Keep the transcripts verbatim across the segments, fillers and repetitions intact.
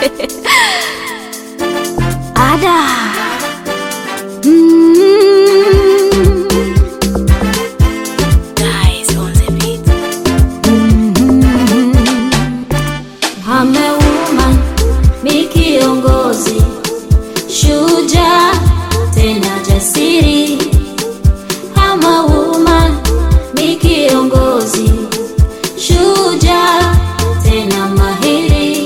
Ada. Mm. Guys on the beat. Mm-hmm. I'm a woman, mi kiongozi, shujaa tena jasiri. I'm a woman, mi kiongozi, shujaa tena mahiri.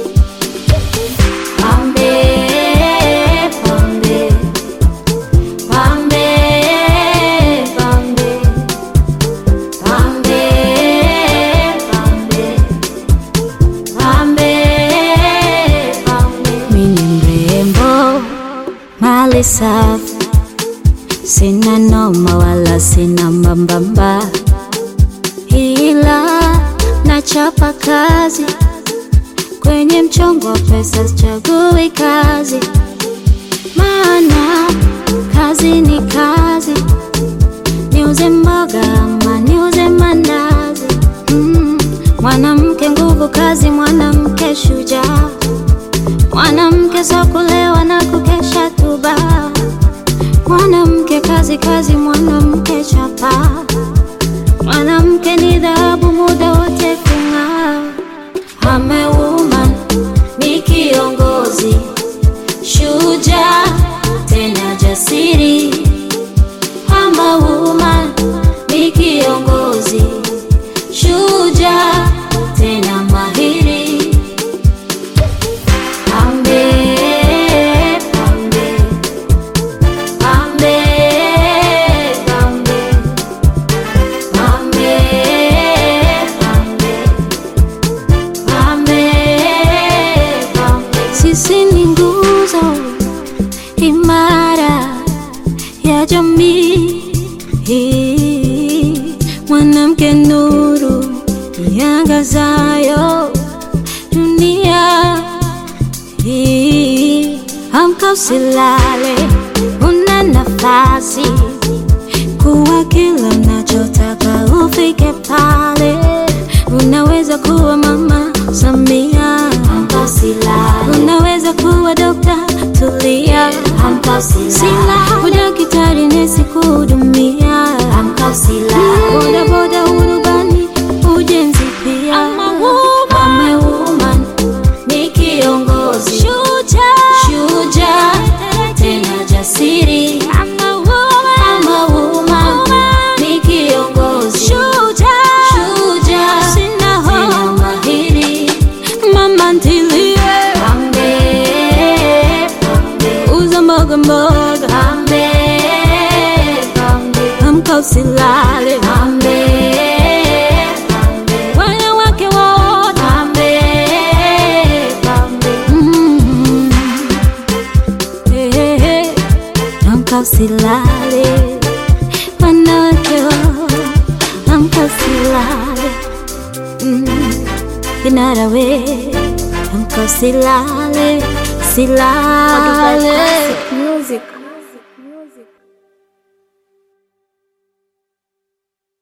Pambe, pambe, pambe, pambe, pambe, pambe, pambe, pambe. Mimi mrembo, mali safi, sina noma wala sina mbambamba, ila nachapa kazi kwenye mchongo wa pesa, sichagui kazi, maana kazi ni kazi. Niuze mboga ama niuze mandazi, mm. Mwanamke nguvu kazi, mwanamke shujaa, mwanamke sio kulewa na kukesha tu baa. Mwanamke kazi kazi, mwanamke chapa, mwanamke ni dhahabu muda wote kung'aa. I'm a woman, mi kiongozi, shujaa tena jasiri. I'm a woman, mi kiongozi, shujaa tena mahiri. Pambe, pambe, pambe, pambe, pambe, pambe, pambe, pambe. Sisi ni nguzo imara ya jamii, mwanamke nuru iangazayo dunia hii. Amka usilale, una nafasi, kuwa kila unachotaka ufike pale. Unaweza kuwa Mama Samia, amka usilale. Unaweza kuwa Dokta Tulia, amka usilale. Udaktari nesi kuhudumia, amka usilale. Boda boda urubani, ujenzi pia. I'm a woman, I'm a woman, mi kiongozi, shujaa, shujaa tena jasiri. I'm a woman, I'm a woman, mi kiongozi, shujaa, shujaa tena mahiri. Mama ntilie, pambe, pambe, uza mboga mboga, pambe, pambe, amka usilale, pambe, pambe, wanawake wote, pambe, pambe, mm. Hey, hey, hey. Amka usilale, wanawake wote, amka usilale, mm. Kinara we, amka usilale, silale. Music.